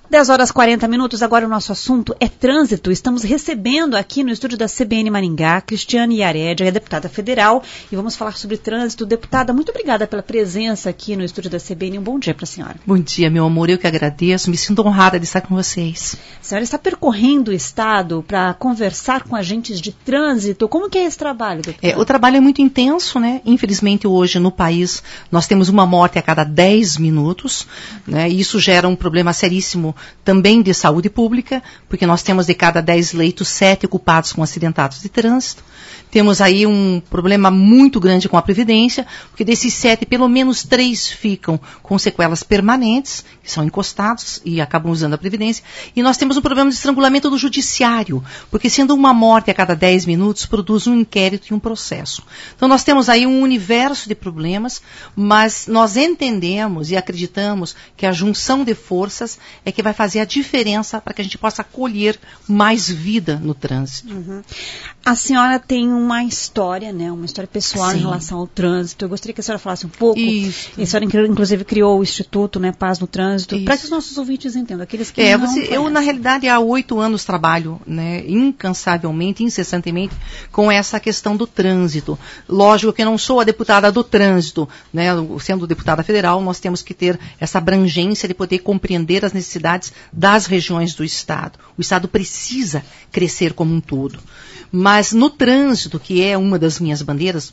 10h40, agora o nosso assunto é trânsito. Estamos recebendo aqui no estúdio da CBN Maringá, Cristiane Yared, é deputada federal, e vamos falar sobre trânsito. Deputada, muito obrigada pela presença aqui no estúdio da CBN. Um bom dia para a senhora. Bom dia, meu amor, eu que agradeço, me sinto honrada de estar com vocês. A senhora está percorrendo o estado para conversar com agentes de trânsito. Como que é esse trabalho, deputada? O trabalho é muito intenso, né? Infelizmente hoje no país nós temos uma morte a cada 10 minutos, né? E isso gera um problema seríssimo também de saúde pública, porque nós temos de cada 10 leitos, 7 ocupados com acidentados de trânsito. Temos aí um problema muito grande com a Previdência, porque desses 7, pelo menos 3 ficam com sequelas permanentes, que são encostados e acabam usando a Previdência. E nós temos um problema de estrangulamento do judiciário, porque sendo uma morte a cada 10 minutos, produz um inquérito e um processo. Então nós temos aí um universo de problemas, mas nós entendemos e acreditamos que a junção de forças é que vai fazer a diferença para que a gente possa colher mais vida no trânsito. Uhum. A senhora tem uma história, né? Uma história pessoal Sim. em relação ao trânsito. Eu gostaria que a senhora falasse um pouco. Isso. A senhora, inclusive, criou o Instituto, né, Paz no Trânsito, para que os nossos ouvintes entendam. Aqueles que não conhecem. Eu, na realidade, há 8 anos trabalho, né, incansavelmente, incessantemente, com essa questão do trânsito. Lógico que eu não sou a deputada do trânsito, né? Sendo deputada federal, nós temos que ter essa abrangência de poder compreender as necessidades das regiões do Estado. O Estado precisa crescer como um todo. Mas no trânsito, que é uma das minhas bandeiras,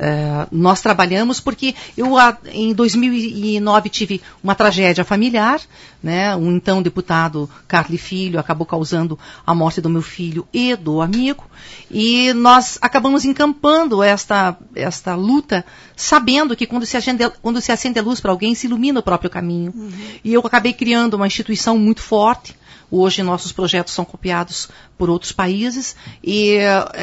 nós trabalhamos porque eu, em 2009, tive uma tragédia familiar, né? Um então deputado, Carli Filho, acabou causando a morte do meu filho e do amigo, e nós acabamos encampando esta luta, sabendo que quando se acende a luz para alguém, se ilumina o próprio caminho. Uhum. E eu acabei criando uma instituição muito forte. Hoje nossos projetos são copiados por outros países e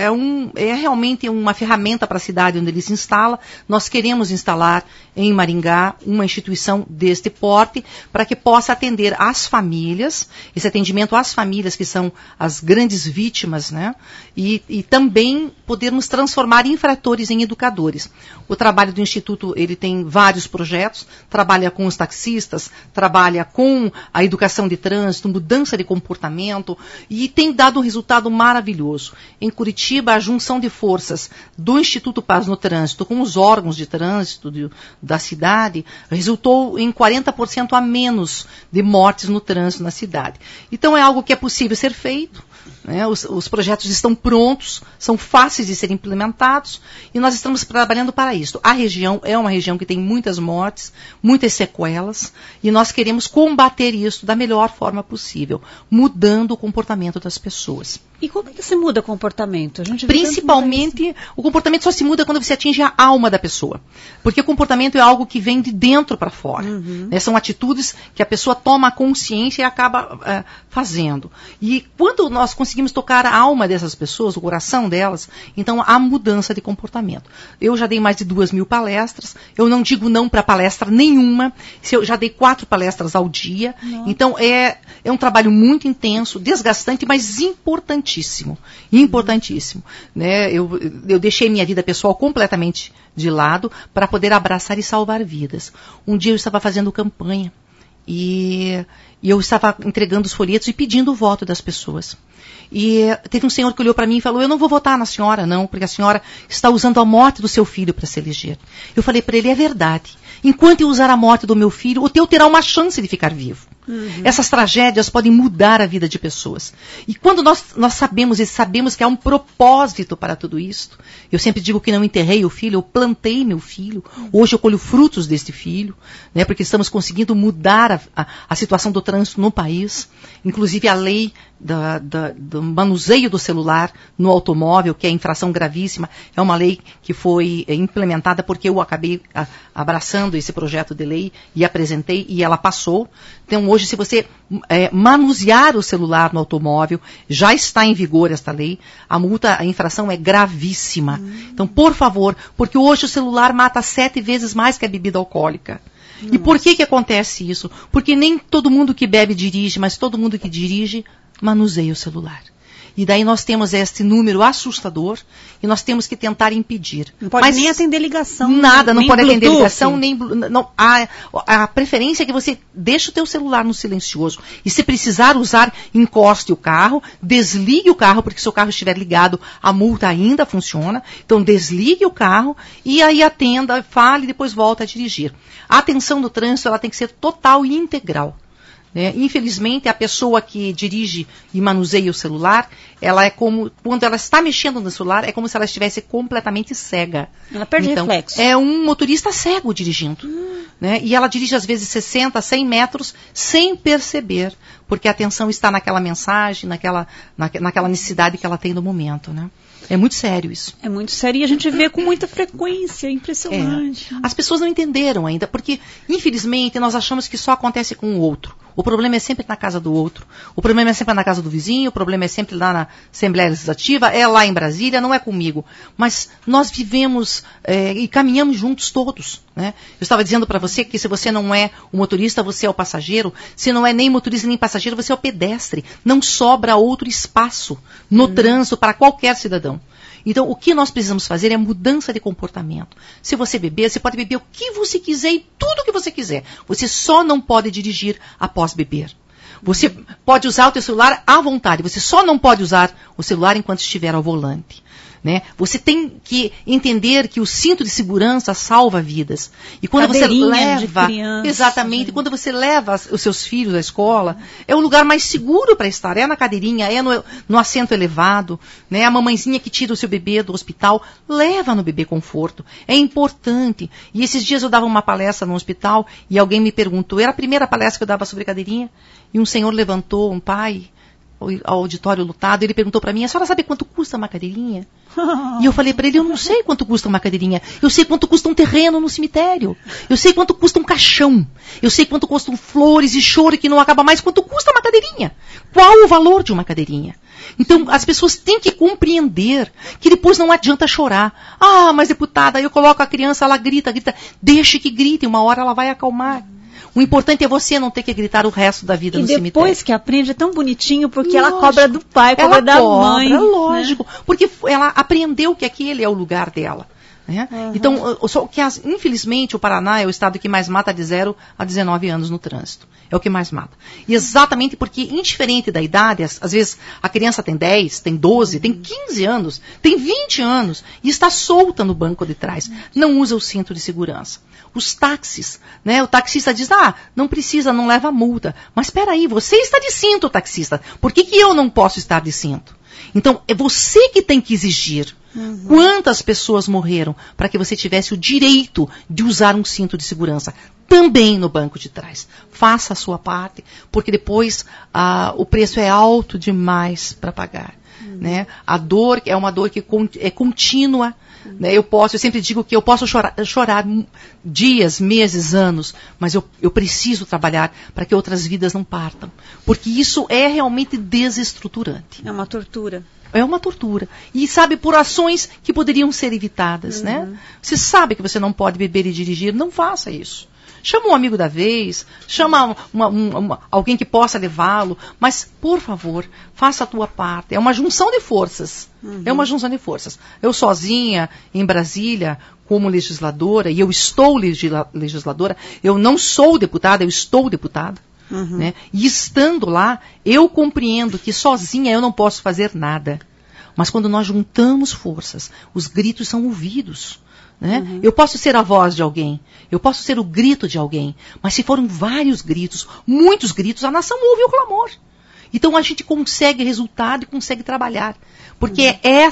é realmente uma ferramenta para a cidade onde ele se instala. Nós queremos instalar em Maringá uma instituição deste porte para que possa atender às famílias, esse atendimento às famílias que são as grandes vítimas, né? E também podermos transformar infratores em educadores. O trabalho do Instituto, ele tem vários projetos, trabalha com os taxistas, trabalha com a educação de trânsito, mudança de comportamento, e tem dado um resultado maravilhoso. Em Curitiba, a junção de forças do Instituto Paz no Trânsito com os órgãos de trânsito da cidade resultou em 40% a menos de mortes no trânsito na cidade. Então é algo que é possível ser feito, né? Os projetos estão prontos, são fáceis de serem implementados e nós estamos trabalhando para isso. A região é uma região que tem muitas mortes, muitas sequelas, e nós queremos combater isso da melhor forma possível, mudando o comportamento das pessoas. E como é que se muda o comportamento? Principalmente, o comportamento só se muda quando você atinge a alma da pessoa. Porque o comportamento é algo que vem de dentro para fora. Uhum. Né? São atitudes que a pessoa toma consciência e acaba fazendo. E quando nós conseguimos tocar a alma dessas pessoas, o coração delas, então há mudança de comportamento. Eu já dei mais de 2.000 palestras. Eu não digo não para palestra nenhuma. Eu já dei 4 palestras ao dia. Nossa. Então é um trabalho muito intenso, desgastante, mas importantíssimo. Importantíssimo. Né? Eu deixei minha vida pessoal completamente de lado para poder abraçar e salvar vidas. Um dia eu estava fazendo campanha e eu estava entregando os folhetos e pedindo o voto das pessoas. E teve um senhor que olhou para mim e falou: eu não vou votar na senhora não, porque a senhora está usando a morte do seu filho para se eleger. Eu falei para ele: é verdade. Enquanto eu usar a morte do meu filho, o teu terá uma chance de ficar vivo. Uhum. Essas tragédias podem mudar a vida de pessoas. E quando nós sabemos que há um propósito para tudo isso, eu sempre digo que não enterrei o filho, eu plantei meu filho. Hoje eu colho frutos deste filho, né, porque estamos conseguindo mudar a situação do trânsito no país. Inclusive a lei do manuseio do celular no automóvel, que é infração gravíssima, é uma lei que foi implementada porque eu acabei abraçando esse projeto de lei e apresentei e ela passou. Então hoje, se você manusear o celular no automóvel, já está em vigor esta lei, a infração é gravíssima. Então, por favor, porque hoje o celular mata 7 vezes mais que a bebida alcoólica. E por que acontece isso? Porque nem todo mundo que bebe dirige, mas todo mundo que dirige manuseia o celular. E daí nós temos esse número assustador e nós temos que tentar impedir. Não pode nem atender ligação. Nada, não pode atender Bluetooth. ligação, nem... Não, a preferência é que você deixe o teu celular no silencioso. E se precisar usar, encoste o carro, desligue o carro, porque se o carro estiver ligado, a multa ainda funciona. Então desligue o carro e aí atenda, fale e depois volta a dirigir. A atenção do trânsito ela tem que ser total e integral. Infelizmente, a pessoa que dirige e manuseia o celular, ela é como, quando ela está mexendo no celular, é como se ela estivesse completamente cega. Ela perde reflexo. É um motorista cego dirigindo. E ela dirige às vezes 60, 100 metros sem perceber, porque a atenção está naquela mensagem, naquela necessidade que ela tem no momento, É muito sério isso. É muito sério e a gente vê com muita frequência, é impressionante. As pessoas não entenderam ainda, porque, infelizmente, nós achamos que só acontece com o outro. O problema é sempre na casa do outro. O problema é sempre na casa do vizinho, o problema é sempre lá na Assembleia Legislativa, é lá em Brasília, não é comigo. Mas nós vivemos e caminhamos juntos todos. Eu estava dizendo para você que se você não é o motorista, você é o passageiro. Se não é nem motorista nem passageiro, você é o pedestre. Não sobra outro espaço no trânsito para qualquer cidadão. Então, o que nós precisamos fazer é mudança de comportamento. Se você beber, você pode beber o que você quiser e tudo o que você quiser. Você só não pode dirigir após beber. Você pode usar o teu celular à vontade. Você só não pode usar o celular enquanto estiver ao volante. Você tem que entender que o cinto de segurança salva vidas. E quando você leva, exatamente, quando você leva os seus filhos à escola, é o lugar mais seguro para estar. É na cadeirinha, é no assento elevado, A mamãezinha que tira o seu bebê do hospital, leva no bebê conforto. É importante. E esses dias eu dava uma palestra no hospital e alguém me perguntou, era a primeira palestra que eu dava sobre cadeirinha, e um senhor levantou, um pai, ao auditório lotado, ele perguntou para mim, a senhora sabe quanto custa uma cadeirinha? E eu falei para ele, eu não sei quanto custa uma cadeirinha, eu sei quanto custa um terreno no cemitério, eu sei quanto custa um caixão, eu sei quanto custam flores e choro que não acaba mais, quanto custa uma cadeirinha, qual o valor de uma cadeirinha? Então as pessoas têm que compreender que depois não adianta chorar. Mas deputada, eu coloco a criança, ela grita, deixe que grite, uma hora ela vai acalmar. O importante é você não ter que gritar o resto da vida no cemitério. E depois que aprende é tão bonitinho, porque ela cobra do pai, cobra da mãe. Lógico, porque ela aprendeu que aquele é o lugar dela. Então, só que infelizmente o Paraná é o estado que mais mata de 0 a 19 anos no trânsito. É o que mais mata. E exatamente porque, indiferente da idade, às vezes a criança tem 10, tem 12, tem 15 anos, tem 20 anos e está solta no banco de trás. Não usa o cinto de segurança. Os táxis, o taxista diz, não precisa, não leva multa. Mas espera aí, você está de cinto, taxista. Por que eu não posso estar de cinto? Então, é você que tem que exigir. Quantas pessoas morreram para que você tivesse o direito de usar um cinto de segurança também no banco de trás? Faça a sua parte, porque depois o preço é alto demais para pagar. A dor é uma dor que é contínua. Eu sempre digo que eu posso chorar dias, meses, anos, mas eu preciso trabalhar para que outras vidas não partam. Porque isso é realmente desestruturante. É uma tortura. É uma tortura. E sabe, por ações que poderiam ser evitadas, Você sabe que você não pode beber e dirigir, não faça isso. Chama um amigo da vez, chama alguém que possa levá-lo, mas, por favor, faça a tua parte. É uma junção de forças. É uma junção de forças. Eu sozinha, em Brasília, como legisladora, e eu estou legisladora, eu não sou deputada, eu estou deputada. E estando lá, eu compreendo que sozinha eu não posso fazer nada. Mas quando nós juntamos forças, os gritos são ouvidos. Eu posso ser a voz de alguém, eu posso ser o grito de alguém, mas se forem vários gritos, muitos gritos, a nação ouve o clamor. Então a gente consegue resultado e consegue trabalhar. Porque é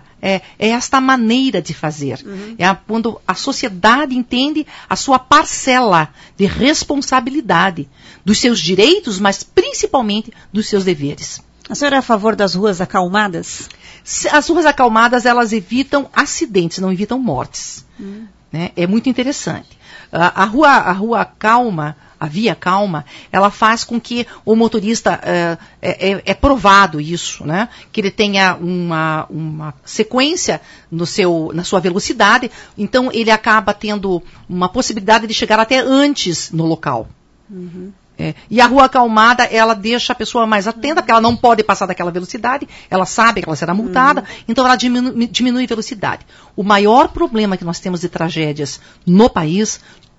esta maneira de fazer. Quando a sociedade entende a sua parcela de responsabilidade dos seus direitos, mas principalmente dos seus deveres. A senhora é a favor das ruas acalmadas? As ruas acalmadas, elas evitam acidentes, não evitam mortes. É muito interessante. A rua calma, a via calma, ela faz com que o motorista, é provado isso, que ele tenha uma sequência na sua velocidade, então ele acaba tendo uma possibilidade de chegar até antes no local. E a rua acalmada, ela deixa a pessoa mais atenta, porque ela não pode passar daquela velocidade, ela sabe que ela será multada, então ela diminui a velocidade. O maior problema que nós temos de tragédias no país,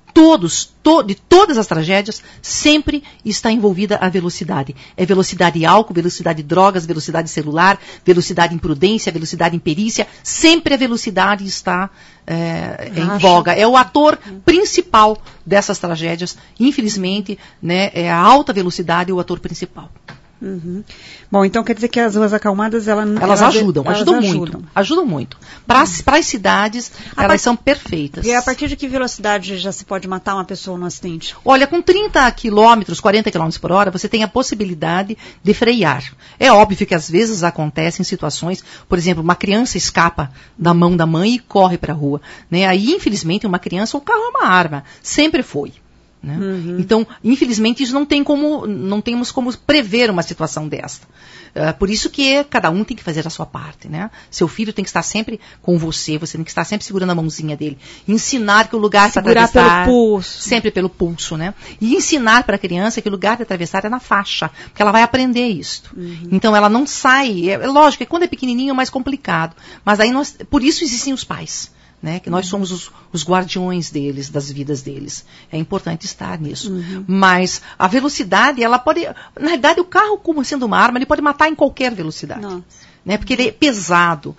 de todas as tragédias, sempre está envolvida a velocidade. É velocidade álcool, velocidade drogas, velocidade celular, velocidade imprudência, velocidade imperícia. Sempre a velocidade está em voga. É o ator principal dessas tragédias. Infelizmente, né, é a alta velocidade o ator principal. Uhum. Bom, então quer dizer que as ruas acalmadas elas ajudam muito. Para as cidades, elas são perfeitas. E a partir de que velocidade já se pode matar uma pessoa no acidente? Olha, com 30 quilômetros, 40 quilômetros por hora, você tem a possibilidade de frear. É óbvio que às vezes acontecem situações, por exemplo, uma criança escapa da mão da mãe e corre para a rua, né? Aí, infelizmente, uma criança, o carro é uma arma, sempre foi. Né? Então, infelizmente, isso não temos como prever uma situação desta. Por isso que cada um tem que fazer a sua parte. Né? Seu filho tem que estar sempre com você tem que estar sempre segurando a mãozinha dele. Ensinar que o lugar para atravessar... Segurar pelo pulso. Sempre pelo pulso, né? E ensinar para a criança que o lugar de atravessar é na faixa, porque ela vai aprender isso. Então, ela não sai... É lógico que quando é pequenininho é mais complicado, mas aí por isso existem os pais. Né, que nós somos os guardiões deles, das vidas deles. É importante estar nisso. Mas a velocidade, ela pode... Na verdade, o carro, como sendo uma arma, ele pode matar em qualquer velocidade. Né, porque ele é pesado.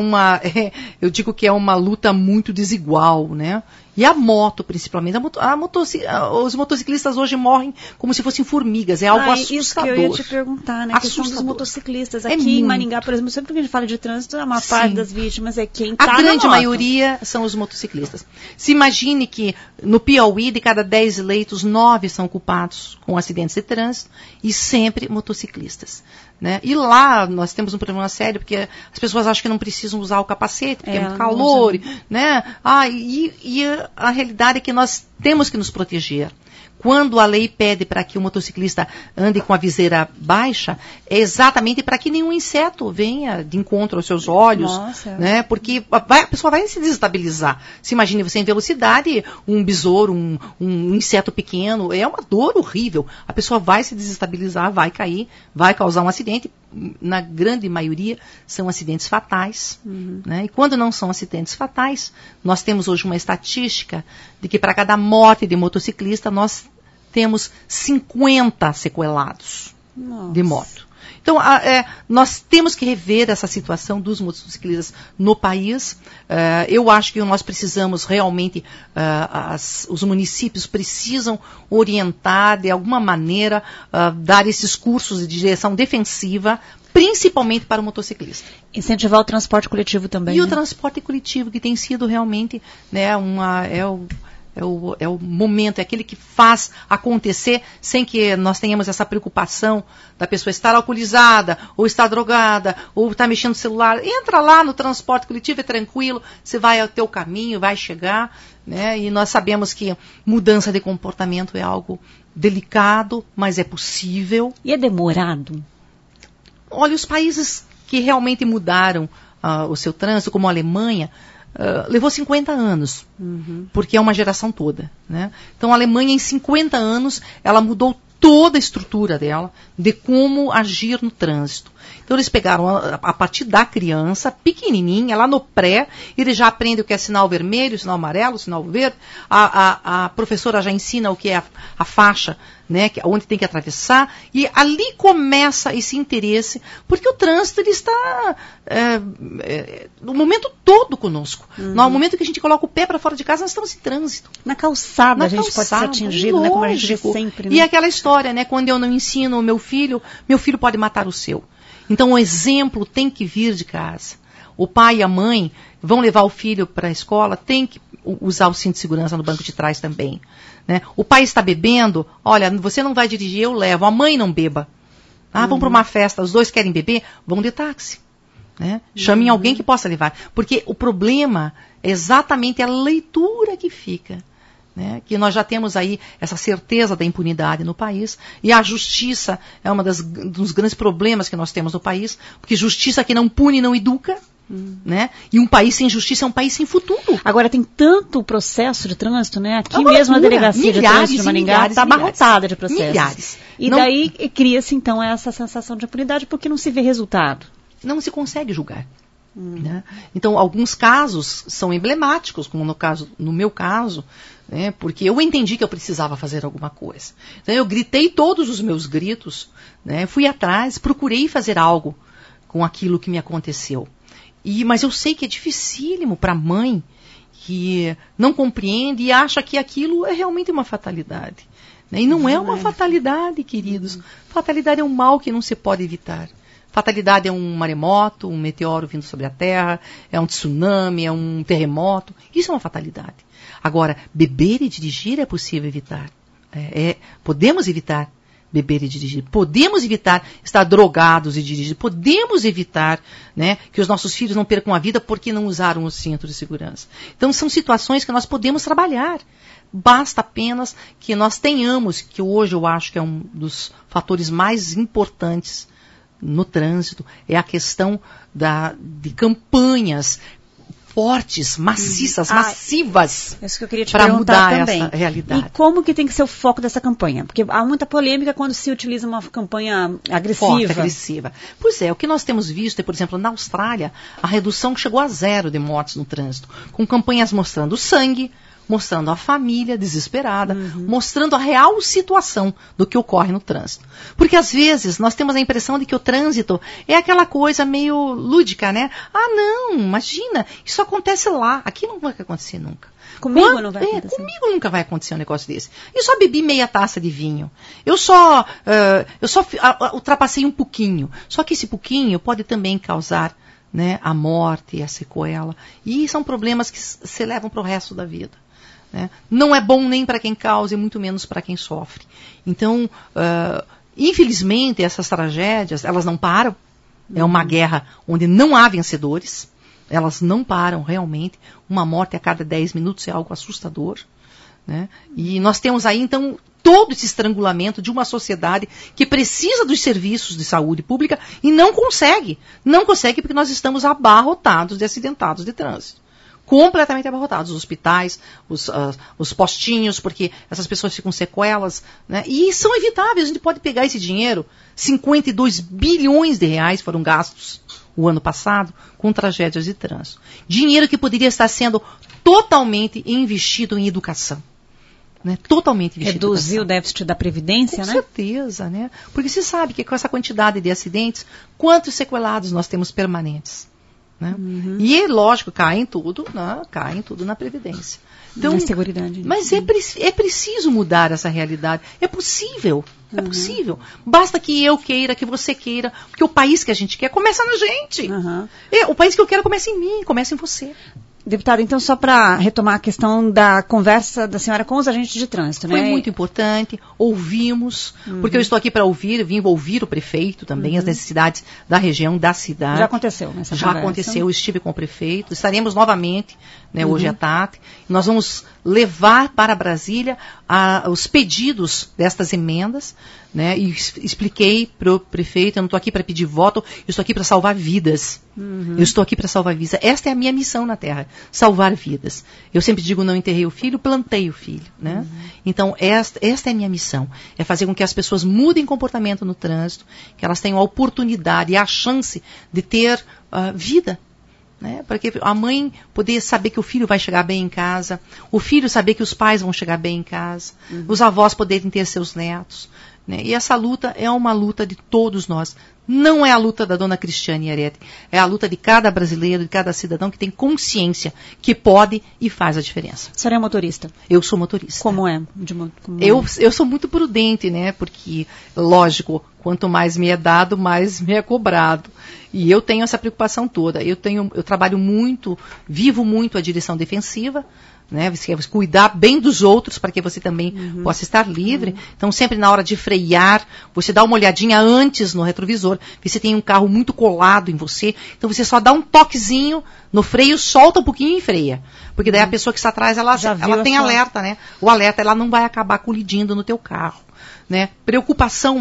Eu digo que é uma luta muito desigual. Né? E a moto, principalmente. Os motociclistas hoje morrem como se fossem formigas. É algo assustador. Isso que eu ia te perguntar, né? A questão dos motociclistas. Aqui em Maringá, por exemplo, sempre que a gente fala de trânsito, a maior parte das vítimas é quem está na moto. A grande maioria são os motociclistas. Se imagine que no Piauí, de cada 10 eleitos, 9 são culpados com acidentes de trânsito e sempre motociclistas. Né? E lá nós temos um problema sério, porque as pessoas acham que não precisam usar o capacete, porque é muito calor. Né? E a realidade é que nós temos que nos proteger. Quando a lei pede para que o motociclista ande com a viseira baixa, é exatamente para que nenhum inseto venha de encontro aos seus olhos, né? Porque a pessoa vai se desestabilizar. Se imagine você em velocidade, um besouro, um inseto pequeno, é uma dor horrível. A pessoa vai se desestabilizar, vai cair, vai causar um acidente. Na grande maioria são acidentes fatais. Né? E quando não são acidentes fatais, nós temos hoje uma estatística de que para cada morte de motociclista nós temos 50 sequelados de moto. Então, nós temos que rever essa situação dos motociclistas no país. Eu acho que nós precisamos realmente, os municípios precisam orientar, de alguma maneira, dar esses cursos de direção defensiva, principalmente para o motociclista. Incentivar o transporte coletivo também. E o transporte coletivo, que tem sido realmente, né, é o momento, é aquele que faz acontecer sem que nós tenhamos essa preocupação da pessoa estar alcoolizada, ou estar drogada, ou estar mexendo no celular. Entra lá no transporte coletivo, é tranquilo, você vai ao teu caminho, vai chegar, né? E nós sabemos que mudança de comportamento é algo delicado, mas é possível. E é demorado? Olha, os países que realmente mudaram o seu trânsito, como a Alemanha, levou 50 anos, porque é uma geração toda. Né? Então, a Alemanha, em 50 anos, ela mudou toda a estrutura dela, de como agir no trânsito. Então, eles pegaram a partir da criança, pequenininha, lá no pré, ele já aprende o que é sinal vermelho, sinal amarelo, sinal verde, a professora já ensina o que é a faixa, né, onde tem que atravessar, e ali começa esse interesse, porque o trânsito ele está no momento todo conosco. No momento que a gente coloca o pé para fora de casa, nós estamos em trânsito. Na calçada a gente pode ser atingido, né, como a gente vê sempre. Né? E aquela história, né, quando eu não ensino o meu filho pode matar o seu. Então o exemplo tem que vir de casa. O pai e a mãe vão levar o filho para a escola, tem que usar o cinto de segurança no banco de trás também. Né? O pai está bebendo, olha, você não vai dirigir, eu levo. A mãe não beba. Vão para uma festa, os dois querem beber, vão de táxi. Né? Chamem alguém que possa levar. Porque o problema é exatamente a leitura que fica. Né? Que nós já temos aí essa certeza da impunidade no país, e a justiça é um dos grandes problemas que nós temos no país, porque justiça que não pune não educa. Né? E um país sem justiça é um país sem futuro. Agora tem tanto processo de trânsito, né? Aqui Agora, mesmo a delegacia de trânsito de Maringá está milhares, abarrotada de processos. Milhares. E daí cria-se então essa sensação de impunidade porque não se vê resultado. Não se consegue julgar. Né? Então, alguns casos são emblemáticos, como no meu caso, né? Porque eu entendi que eu precisava fazer alguma coisa. Então, eu gritei todos os meus gritos, né? Fui atrás, procurei fazer algo com aquilo que me aconteceu. Mas eu sei que é dificílimo para a mãe que não compreende e acha que aquilo é realmente uma fatalidade. Né? E não é uma fatalidade, queridos. Fatalidade é um mal que não se pode evitar. Fatalidade é um maremoto, um meteoro vindo sobre a Terra, é um tsunami, é um terremoto. Isso é uma fatalidade. Agora, beber e dirigir é possível evitar. Podemos evitar beber e dirigir. Podemos evitar estar drogados e dirigir. Podemos evitar, né, que os nossos filhos não percam a vida porque não usaram o cinto de segurança. Então, são situações que nós podemos trabalhar. Basta apenas que nós tenhamos, que hoje eu acho que é um dos fatores mais importantes no trânsito, é a questão de campanhas fortes, maciças, massivas, isso que eu queria te para mudar também. Essa realidade. E como que tem que ser o foco dessa campanha? Porque há muita polêmica quando se utiliza uma campanha agressiva. Forte, agressiva. Pois é, o que nós temos visto é, por exemplo, na Austrália, a redução chegou a 0 de mortes no trânsito, com campanhas mostrando sangue, mostrando a família desesperada, mostrando a real situação do que ocorre no trânsito. Porque às vezes nós temos a impressão de que o trânsito é aquela coisa meio lúdica, né? Ah, não, imagina, isso acontece lá, aqui não vai acontecer nunca. Comigo não vai acontecer. Comigo nunca vai acontecer um negócio desse. Eu só bebi meia taça de vinho. Eu só ultrapassei um pouquinho. Só que esse pouquinho pode também causar, né, a morte e a sequela. E são problemas que se levam para o resto da vida. Né? Não é bom nem para quem causa e muito menos para quem sofre. Então, infelizmente, essas tragédias, elas não param. É uma guerra onde não há vencedores. Elas não param realmente. Uma morte a cada 10 minutos é algo assustador. Né? E nós temos aí, então, todo esse estrangulamento de uma sociedade que precisa dos serviços de saúde pública e não consegue. Não consegue porque nós estamos abarrotados de acidentados de trânsito. Completamente abarrotados, os hospitais, os postinhos, porque essas pessoas ficam sequelas, né? E são evitáveis, a gente pode pegar esse dinheiro, 52 bilhões de reais foram gastos o ano passado com tragédias de trânsito. Dinheiro que poderia estar sendo totalmente investido em educação. Né? Totalmente investido em educação. Reduzir o déficit da Previdência, com né? Com certeza, né? Porque se sabe que com essa quantidade de acidentes, quantos sequelados nós temos permanentes? Né? E, lógico, cai em tudo na Previdência. Então, mas é preciso mudar essa realidade. É possível. É possível. Basta que eu queira, que você queira, porque o país que a gente quer começa na gente. O país que eu quero começa em mim, começa em você. Deputada, então só para retomar a questão da conversa da senhora com os agentes de trânsito, né? Foi muito importante, ouvimos, porque eu estou aqui para ouvir, vim ouvir o prefeito também, as necessidades da região, da cidade. Já aconteceu nessa conversa? Já aconteceu, estive com o prefeito, estaremos novamente, né, hoje à tarde. Nós vamos levar para Brasília os pedidos destas emendas, né, e expliquei para o prefeito, eu não estou aqui para pedir voto, eu estou aqui para salvar vidas. Eu estou aqui para salvar vidas. Esta é a minha missão na Terra, salvar vidas. Eu sempre digo, não enterrei o filho, plantei o filho. Né? Então, esta é a minha missão, é fazer com que as pessoas mudem comportamento no trânsito, que elas tenham a oportunidade e a chance de ter vida. Né? Para que a mãe poder saber que o filho vai chegar bem em casa, o filho saber que os pais vão chegar bem em casa, os avós poderem ter seus netos. Né? E essa luta é uma luta de todos nós. Não é a luta da dona Cristiane Yarete, é a luta de cada brasileiro, de cada cidadão que tem consciência que pode e faz a diferença. A senhora é motorista? Eu sou motorista. Como é? Eu sou muito prudente, né? Porque, lógico, quanto mais me é dado, mais me é cobrado. E eu tenho essa preocupação toda. Eu trabalho muito, vivo muito a direção defensiva, né? Você quer cuidar bem dos outros para que você também possa estar livre. Então, sempre na hora de frear, você dá uma olhadinha antes no retrovisor. Você tem um carro muito colado em você, então você só dá um toquezinho no freio, solta um pouquinho e freia. Porque daí a pessoa que está atrás, ela tem alerta, né? O alerta, ela não vai acabar colidindo no teu carro. Né? Preocupação é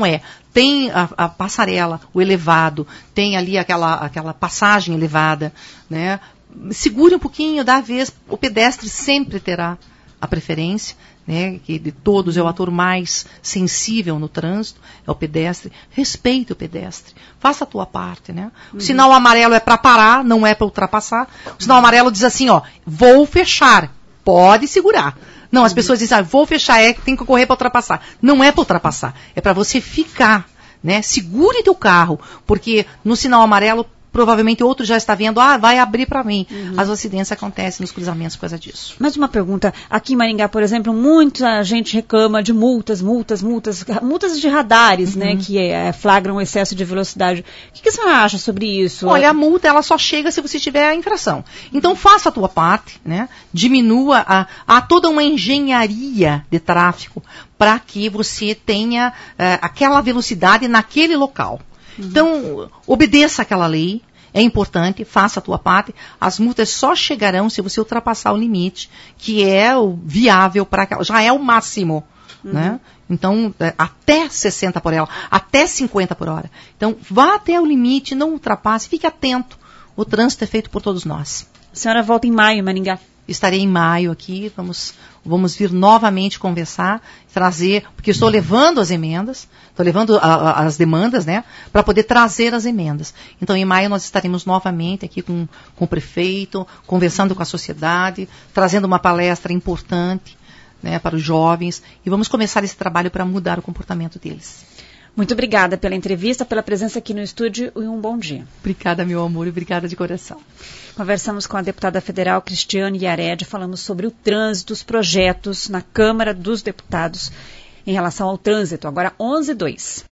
tem a passarela, o elevado, tem ali aquela passagem elevada, né? Segure um pouquinho, dá a vez, o pedestre sempre terá a preferência, né, que de todos é o ator mais sensível no trânsito, é o pedestre. Respeite o pedestre, faça a tua parte, né? O sinal amarelo é para parar, não é para ultrapassar. O sinal amarelo diz assim, ó, vou fechar, pode segurar. Não, as pessoas dizem, vou fechar, tem que correr para ultrapassar. Não é para ultrapassar, é para você ficar, né? Segure teu carro, porque no sinal amarelo provavelmente outro já está vendo, vai abrir para mim. As acidentes acontecem nos cruzamentos por causa disso. Mais uma pergunta. Aqui em Maringá, por exemplo, muita gente reclama de multas de radares, né, que flagram excesso de velocidade. O que você acha sobre isso? Olha, a multa, ela só chega se você tiver a infração. Então, faça a tua parte, né, diminua, há toda uma engenharia de tráfego para que você tenha aquela velocidade naquele local. Então, obedeça aquela lei, é importante, faça a tua parte. As multas só chegarão se você ultrapassar o limite, que é o viável para aquela, já é o máximo, né? Então, até 60 por hora, até 50 por hora. Então, vá até o limite, não ultrapasse, fique atento. O trânsito é feito por todos nós. A senhora volta em maio, Maringá? Estarei em maio aqui, vamos vir novamente conversar, trazer, porque estou levando as emendas, estou levando as demandas, né, para poder trazer as emendas. Então, em maio nós estaremos novamente aqui com o prefeito, conversando com a sociedade, trazendo uma palestra importante, né, para os jovens, e vamos começar esse trabalho para mudar o comportamento deles. Muito obrigada pela entrevista, pela presença aqui no estúdio e um bom dia. Obrigada, meu amor, e obrigada de coração. Conversamos com a deputada federal Cristiane Yared, falamos sobre o trânsito, os projetos na Câmara dos Deputados em relação ao trânsito. Agora 11h02.